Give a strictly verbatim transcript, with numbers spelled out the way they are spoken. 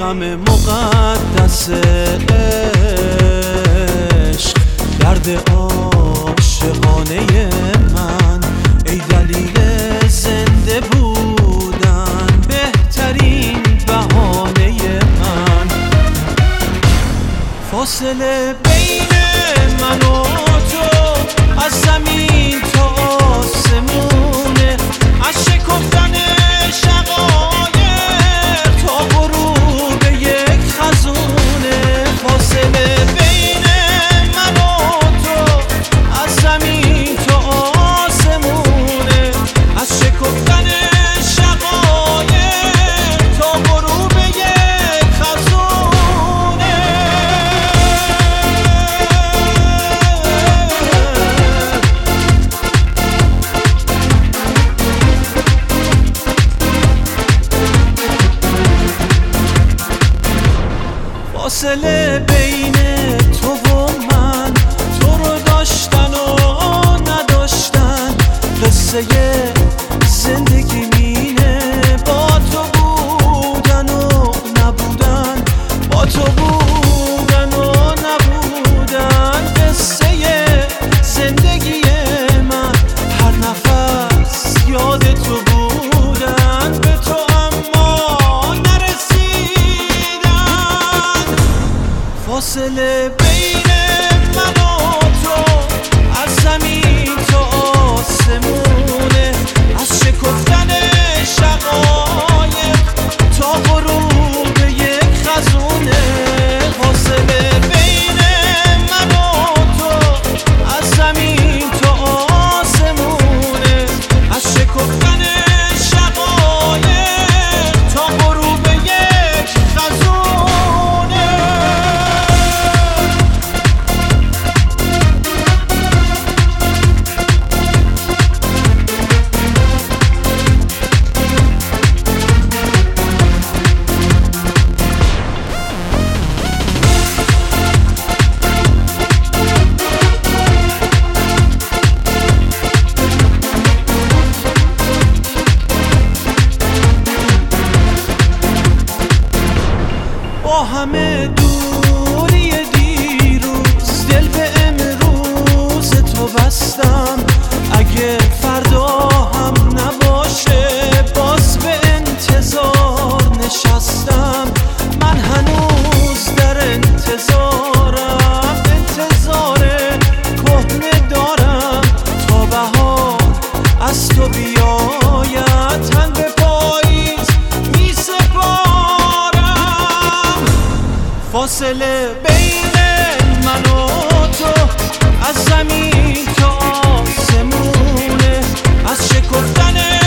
غم مقدس عشق، درد عاشقانه من، ای دلیل زنده بودن، بهترین بهانه من. فاصله بین من و تو از زمین تا آسمونه، از شکفتن شقایق تا غروب یک خزونه. فاصله بین من و تو از زمین تا آسمونه، از شکفتن شقایق تا غروب یک خزونه. فاصله بین تو و من، تو رو داشتن و نداشتن، قصه زندگی مینه. با تو بودن و نبودن، با تو بودن و نبودن، قصه زندگی من. هر نفس یاد تو بودن، به تو اما نرسیدن. فاصله بین من و تو از زمین تا آسمونه، از شکفتن شقایق تا غروب یک خزونه. فاصله بین من و تو از زمین تا آسمونه، از شکفتن شقایق تا غروب یک خزونه. با همه دوری دیروز، دل به امروز تو بستم. اگه فردا هم نباشه، باز به انتظار نشستم. من هنوز در انتظارم، انتظار کهنه دارم تا بهار از تو بیاید. تن به پاییز می سپارم. فاصله بین من و تو از زمین تا آسمونه، از شکفتن